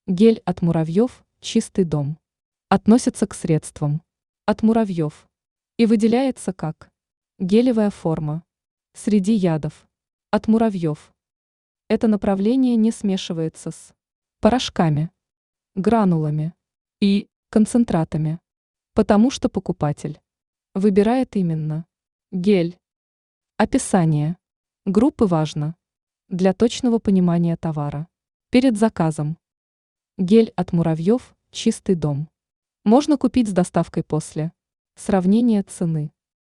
Гель от муравьев «Чистый дом» относится к средствам от муравьев и выделяется как гелевая форма среди ядов от муравьев. Это направление не смешивается с порошками, гранулами и концентратами, потому что покупатель выбирает именно гель. Описание группы важно для точного понимания товара. Перед заказом гель от муравьев «Чистый дом» можно купить с доставкой после сравнения цены.